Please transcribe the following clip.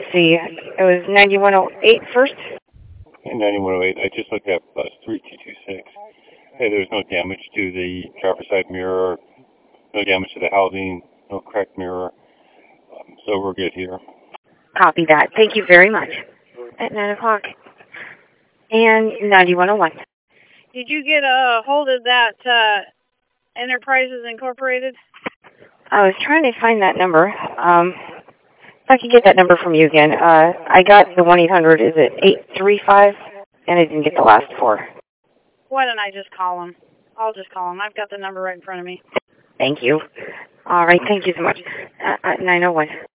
see. It was 9108 first. And 9108, I just looked at bus 3226. Hey, there's no damage to the driver's side mirror, no damage to the housing, no cracked mirror. So we're good here. Copy that. Thank you very much. At 9 o'clock. And 9101. Did you get a hold of that Enterprises Incorporated? I was trying to find that number. If I could get that number from you again. I got the 1-800, is it 835? And I didn't get the last four. Why don't I just call them? I'll just call them. I've got the number right in front of me. Thank you. All right, thank you so much. 901.